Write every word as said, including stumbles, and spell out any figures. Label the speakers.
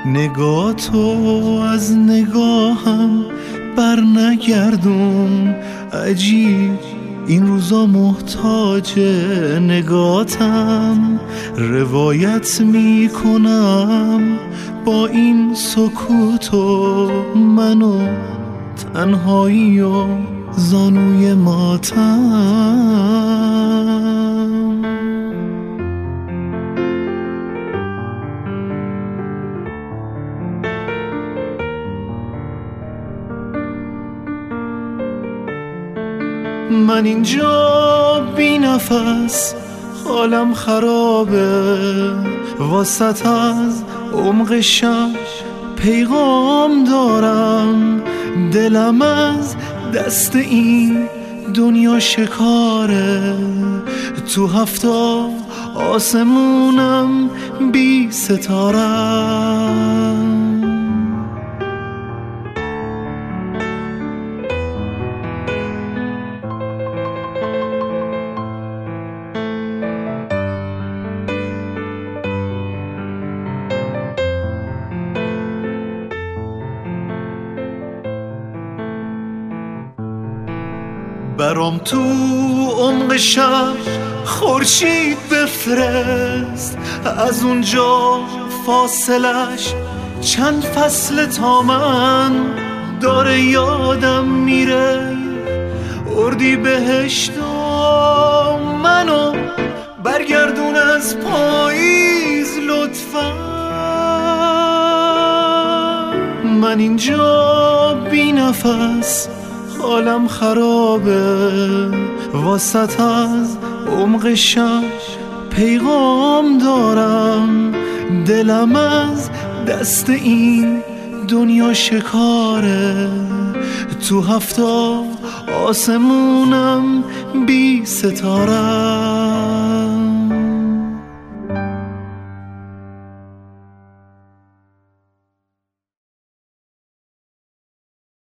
Speaker 1: نگاه تو از نگاهم بر نگردون، عجیب این روزا محتاج نگاتم. روایت می کنم با این سکوت و منو تنهایی و زانوی ماتم. من اینجا بی نفس، حالم خرابه، واسط از عمق شب پیغام دارم. دلم از دست این دنیا شکاره، تو هفتا آسمونم بی ستارم. برام تو عمق شب خورشید بفرست، از اونجا فاصلش چند فصل تا من داره یادم میره. اردی بهشت و منو برگردون از پاییز لطفا. من اینجا بی نفس، حالم خرابه، واسط از عمق شب پیغام دارم. دلم از دست این دنیا شکاره، تو هفتا آسمونم بی ستاره.